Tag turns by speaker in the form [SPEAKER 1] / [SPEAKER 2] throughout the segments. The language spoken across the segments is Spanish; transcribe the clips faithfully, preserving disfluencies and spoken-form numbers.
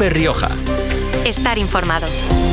[SPEAKER 1] COPE Rioja.
[SPEAKER 2] Estar informado.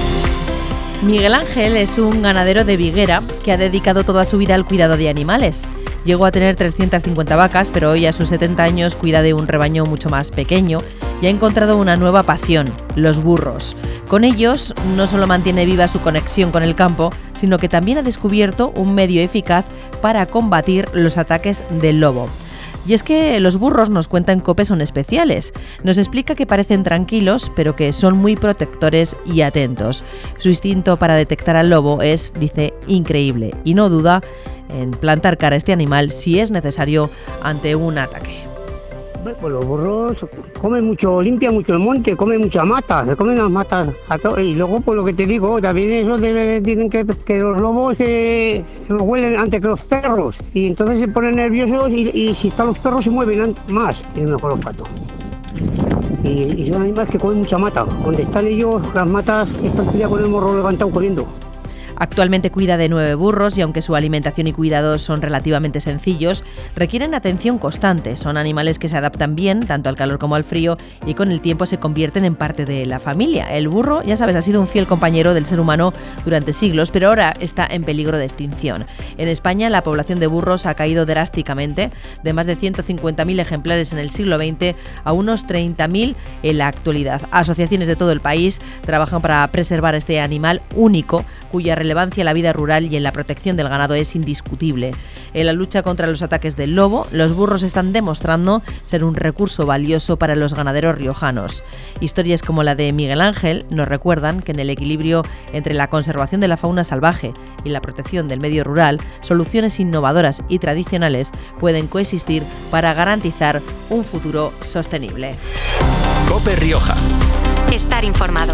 [SPEAKER 3] Miguel Ángel es un ganadero de Viguera que ha dedicado toda su vida al cuidado de animales. Llegó a tener trescientas cincuenta vacas, pero hoy a sus setenta años cuida de un rebaño mucho más pequeño y ha encontrado una nueva pasión, los burros. Con ellos no solo mantiene viva su conexión con el campo, sino que también ha descubierto un medio eficaz para combatir los ataques del lobo. Y es que los burros, nos cuenta en COPE, son especiales. Nos explica que parecen tranquilos, pero que son muy protectores y atentos. Su instinto para detectar al lobo es, dice, increíble, y no duda en plantar cara a este animal si es necesario ante un ataque.
[SPEAKER 4] Pues los burros comen mucho, limpian mucho el monte, comen muchas matas, se comen las matas. Y luego, pues lo que te digo, también eso de, dicen que, que los lobos eh, se los huelen antes que los perros. Y entonces se ponen nerviosos y, y si están los perros se mueven más, tienen mejor olfato. Y, y son animales que comen mucha mata. Donde están ellos, las matas están ya con el morro levantado corriendo.
[SPEAKER 3] Actualmente cuida de nueve burros y aunque su alimentación y cuidados son relativamente sencillos, requieren atención constante. Son animales que se adaptan bien tanto al calor como al frío y con el tiempo se convierten en parte de la familia. El burro, ya sabes, ha sido un fiel compañero del ser humano durante siglos, pero ahora está en peligro de extinción. En España la población de burros ha caído drásticamente, de más de ciento cincuenta mil ejemplares en el siglo veinte a unos treinta mil en la actualidad. Asociaciones de todo el país trabajan para preservar este animal único, cuya relevancia en la vida rural y en la protección del ganado es indiscutible. En la lucha contra los ataques del lobo, los burros están demostrando ser un recurso valioso para los ganaderos riojanos. Historias como la de Miguel Ángel nos recuerdan que en el equilibrio entre la conservación de la fauna salvaje y la protección del medio rural, soluciones innovadoras y tradicionales pueden coexistir para garantizar un futuro sostenible.
[SPEAKER 1] COPE Rioja.
[SPEAKER 2] Estar informado.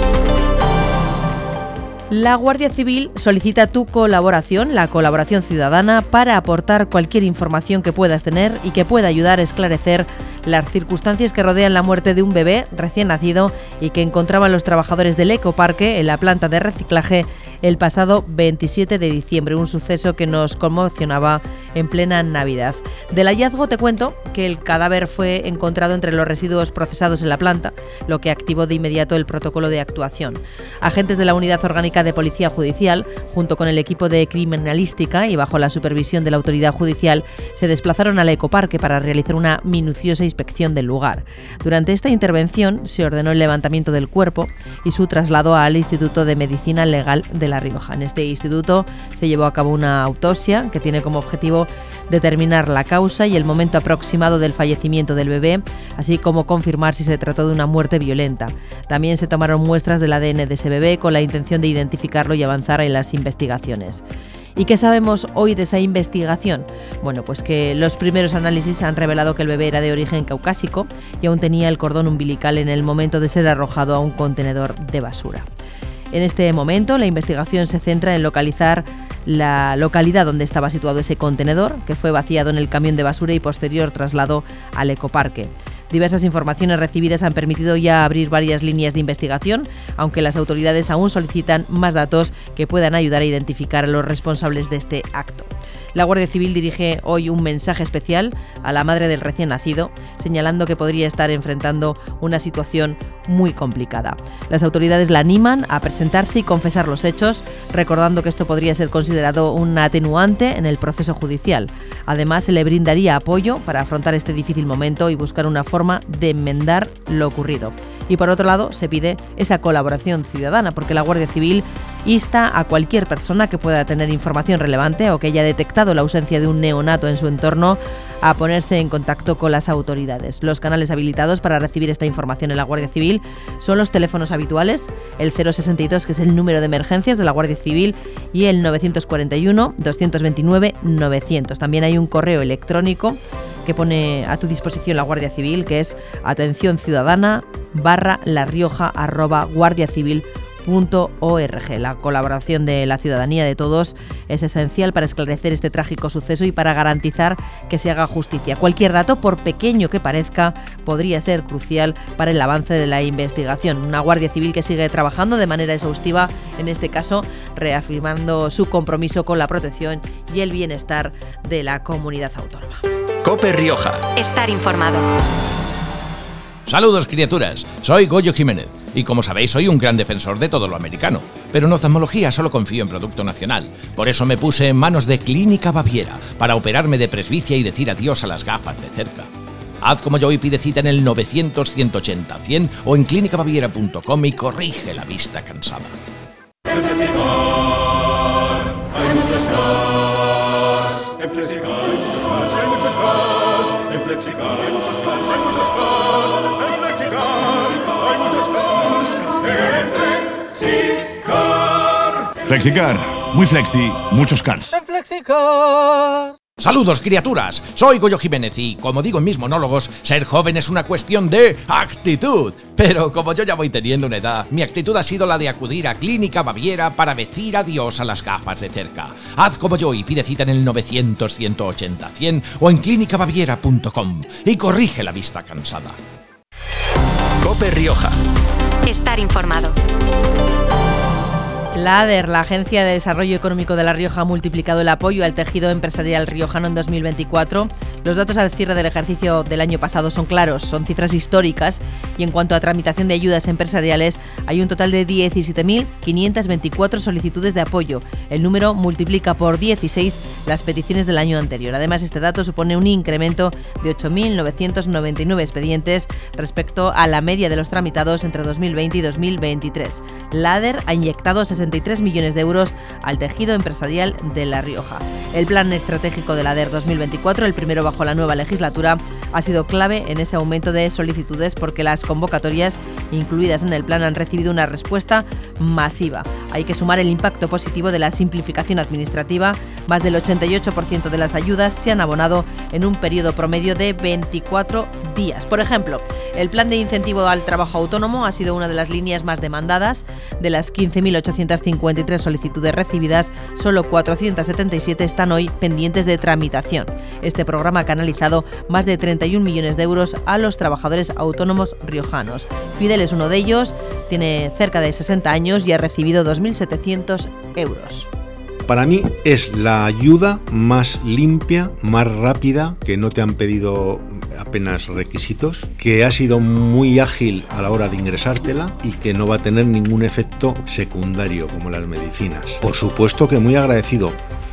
[SPEAKER 3] La Guardia Civil solicita tu colaboración, la colaboración ciudadana, para aportar cualquier información que puedas tener y que pueda ayudar a esclarecer las circunstancias que rodean la muerte de un bebé recién nacido y que encontraban los trabajadores del ecoparque en la planta de reciclaje el pasado veintisiete de diciembre, un suceso que nos conmocionaba en plena Navidad. Del hallazgo te cuento que el cadáver fue encontrado entre los residuos procesados en la planta, lo que activó de inmediato el protocolo de actuación. Agentes de la Unidad Orgánica de Policía Judicial, junto con el equipo de criminalística y bajo la supervisión de la autoridad judicial, se desplazaron al ecoparque para realizar una minuciosa inspección del lugar. Durante esta intervención se ordenó el levantamiento del cuerpo y su traslado al Instituto de Medicina Legal de La Rioja. En este instituto se llevó a cabo una autopsia que tiene como objetivo determinar la causa y el momento aproximado del fallecimiento del bebé, así como confirmar si se trató de una muerte violenta. También se tomaron muestras del A D N de ese bebé con la intención de identificarlo y avanzar en las investigaciones. ¿Y qué sabemos hoy de esa investigación? Bueno, pues que los primeros análisis han revelado que el bebé era de origen caucásico y aún tenía el cordón umbilical en el momento de ser arrojado a un contenedor de basura. En este momento, la investigación se centra en localizar la localidad donde estaba situado ese contenedor, que fue vaciado en el camión de basura y posterior traslado al ecoparque. Diversas informaciones recibidas han permitido ya abrir varias líneas de investigación, aunque las autoridades aún solicitan más datos que puedan ayudar a identificar a los responsables de este acto. La Guardia Civil dirige hoy un mensaje especial a la madre del recién nacido, señalando que podría estar enfrentando una situación muy complicada. Las autoridades la animan a presentarse y confesar los hechos, recordando que esto podría ser considerado un atenuante en el proceso judicial. Además, se le brindaría apoyo para afrontar este difícil momento y buscar una forma de enmendar lo ocurrido. Y por otro lado, se pide esa colaboración ciudadana, porque la Guardia Civil insta a cualquier persona que pueda tener información relevante o que haya detectado la ausencia de un neonato en su entorno a ponerse en contacto con las autoridades. Los canales habilitados para recibir esta información en la Guardia Civil son los teléfonos habituales, el cero sesenta y dos, que es el número de emergencias de la Guardia Civil, y el novecientos cuarenta y uno, doscientos veintinueve, novecientos. También hay un correo electrónico que pone a tu disposición la Guardia Civil, que es atención ciudadana barra la rioja arroba guardiacivil punto org. La colaboración de la ciudadanía, de todos, es esencial para esclarecer este trágico suceso y para garantizar que se haga justicia. Cualquier dato, por pequeño que parezca, podría ser crucial para el avance de la investigación. Una Guardia Civil que sigue trabajando de manera exhaustiva, en este caso reafirmando su compromiso con la protección y el bienestar de la comunidad autónoma.
[SPEAKER 1] COPE Rioja.
[SPEAKER 2] Estar informado.
[SPEAKER 1] Saludos, criaturas, soy Goyo Jiménez y como sabéis soy un gran defensor de todo lo americano, pero en oftalmología solo confío en producto nacional. Por eso me puse en manos de Clínica Baviera para operarme de presbicia y decir adiós a las gafas de cerca. Haz como yo y pide cita en el novecientos, ciento ochenta, cien o en clínica baviera punto com y corrige la vista cansada.
[SPEAKER 5] En Flexicar hay muchos cars. En Flexicar hay muchos cars, hay muchos cars. En Flexicar hay muchos cars, hay muchos cars. En Flexicar hay muchos cars. En Flexicar.
[SPEAKER 6] Flexicar, muy flexi, muchos cars.
[SPEAKER 7] En Flexicar.
[SPEAKER 1] Saludos, criaturas, soy Goyo Jiménez y, como digo en mis monólogos, ser joven es una cuestión de actitud. Pero como yo ya voy teniendo una edad, mi actitud ha sido la de acudir a Clínica Baviera para decir adiós a las gafas de cerca. Haz como yo y pide cita en el novecientos, ciento ochenta, cien o en clínica baviera punto com y corrige la vista cansada.
[SPEAKER 8] COPE Rioja.
[SPEAKER 2] Estar informado.
[SPEAKER 3] La ADER, la Agencia de Desarrollo Económico de La Rioja, ha multiplicado el apoyo al tejido empresarial riojano en dos mil veinticuatro. Los datos al cierre del ejercicio del año pasado son claros, son cifras históricas y en cuanto a tramitación de ayudas empresariales hay un total de diecisiete mil quinientas veinticuatro solicitudes de apoyo. El número multiplica por dieciséis las peticiones del año anterior. Además, este dato supone un incremento de ocho mil novecientos noventa y nueve expedientes respecto a la media de los tramitados entre dos mil veinte y dos mil veintitrés. La ADER ha inyectado sesenta y tres millones de euros al tejido empresarial de La Rioja. El plan estratégico de la ADER dos mil veinticuatro, el primero bajo la nueva legislatura, ha sido clave en ese aumento de solicitudes porque las convocatorias incluidas en el plan han recibido una respuesta masiva. Hay que sumar el impacto positivo de la simplificación administrativa. Más del ochenta y ocho por ciento de las ayudas se han abonado en un periodo promedio de veinticuatro días. Por ejemplo, el plan de incentivo al trabajo autónomo ha sido una de las líneas más demandadas. De las quince mil ochocientas cincuenta y tres solicitudes recibidas, solo cuatrocientas setenta y siete están hoy pendientes de tramitación. Este programa ha canalizado más de treinta y un millones de euros a los trabajadores autónomos riojanos. Fidel es uno de ellos, tiene cerca de sesenta años y ha recibido dos mil setecientos euros.
[SPEAKER 9] Para mí es la ayuda más limpia, más rápida, que no te han pedido apenas requisitos, que ha sido muy ágil a la hora de ingresártela y que no va a tener ningún efecto secundario como las medicinas. Por supuesto que muy agradecido.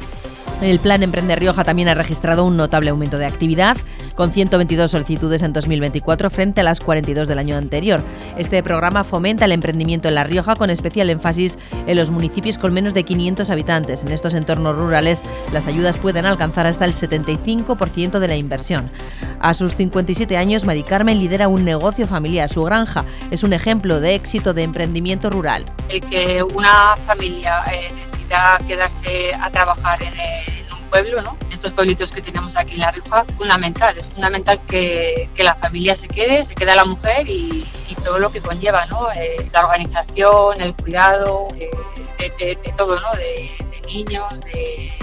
[SPEAKER 3] El Plan Emprende Rioja también ha registrado un notable aumento de actividad, con ciento veintidós solicitudes en dos mil veinticuatro frente a las cuarenta y dos del año anterior. Este programa fomenta el emprendimiento en La Rioja con especial énfasis en los municipios con menos de quinientos habitantes. En estos entornos rurales, las ayudas pueden alcanzar hasta el setenta y cinco por ciento de la inversión. A sus cincuenta y siete años, Mari Carmen lidera un negocio familiar. Su granja es un ejemplo de éxito de emprendimiento rural.
[SPEAKER 10] El que una familia eh, decida quedarse a trabajar en, el, en un pueblo, ¿no? Estos pueblitos que tenemos aquí en La Rioja, fundamental, es fundamental que, que la familia se quede, se queda la mujer y, y todo lo que conlleva, ¿no? Eh, la organización, el cuidado, eh, de, de, de todo, ¿no? De, de niños, de